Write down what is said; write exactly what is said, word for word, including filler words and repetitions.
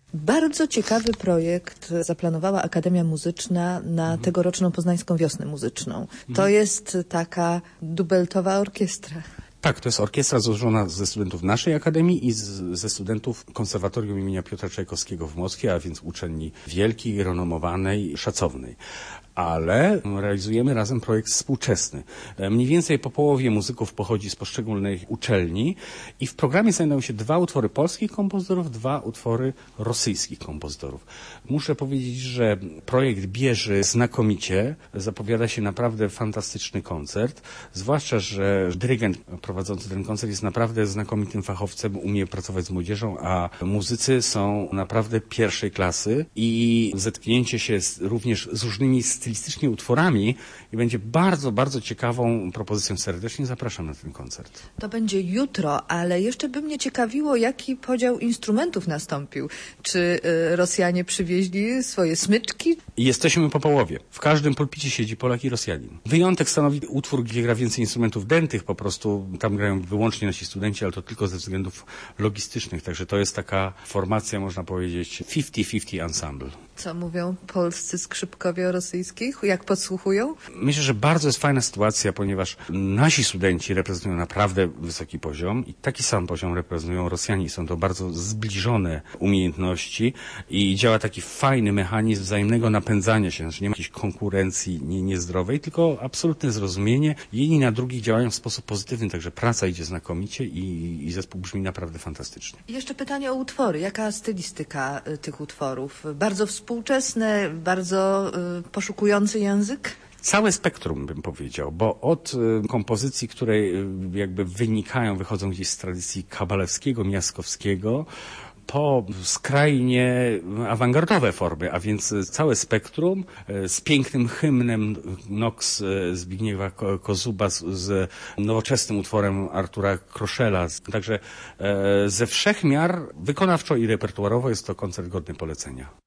Bardzo ciekawy projekt zaplanowała Akademia Muzyczna na mhm. tegoroczną Poznańską Wiosnę Muzyczną. Mhm. To jest taka dubeltowa orkiestra. Tak, to jest orkiestra złożona ze studentów naszej akademii i z, ze studentów Konserwatorium imienia Piotra Czajkowskiego w Moskwie, a więc uczelni wielkiej, renomowanej, szacownej. Ale realizujemy razem projekt współczesny. Mniej więcej po połowie muzyków pochodzi z poszczególnych uczelni i w programie znajdują się dwa utwory polskich kompozytorów, dwa utwory rosyjskich kompozytorów. Muszę powiedzieć, że projekt bierze znakomicie, zapowiada się naprawdę fantastyczny koncert, zwłaszcza, że dyrygent prowadzący ten koncert jest naprawdę znakomitym fachowcem, umie pracować z młodzieżą, a muzycy są naprawdę pierwszej klasy i zetknięcie się z, również z różnymi stylistycznie utworami i będzie bardzo, bardzo ciekawą propozycją. Serdecznie zapraszam na ten koncert. To będzie jutro, ale jeszcze by mnie ciekawiło, jaki podział instrumentów nastąpił. Czy y, Rosjanie przywieźli swoje smyczki? Jesteśmy po połowie. W każdym pulpicie siedzi Polak i Rosjanin. Wyjątek stanowi utwór, gdzie gra więcej instrumentów dętych, po prostu tam grają wyłącznie nasi studenci, ale to tylko ze względów logistycznych, także to jest taka formacja, można powiedzieć, fifty fifty ensemble. Co mówią polscy skrzypkowie o rosyjskich? Jak podsłuchują? Myślę, że bardzo jest fajna sytuacja, ponieważ nasi studenci reprezentują naprawdę wysoki poziom i taki sam poziom reprezentują Rosjanie. Są to bardzo zbliżone umiejętności i działa taki fajny mechanizm wzajemnego napędzania się, że nie ma jakiejś konkurencji nie, niezdrowej, tylko absolutne zrozumienie. Jedni na drugich działają w sposób pozytywny, także praca idzie znakomicie i, i zespół brzmi naprawdę fantastycznie. I jeszcze pytanie o utwory. Jaka stylistyka y, tych utworów? Bardzo współczesne, bardzo y, poszukujący język? Całe spektrum, bym powiedział, bo od y, kompozycji, które y, jakby wynikają, wychodzą gdzieś z tradycji kabalewskiego, miaskowskiego, po skrajnie awangardowe formy, a więc całe spektrum z pięknym hymnem Nox Zbigniewa Kozuba, z, z nowoczesnym utworem Artura Kroszela. Także e, ze wszech miar wykonawczo i repertuarowo jest to koncert godny polecenia.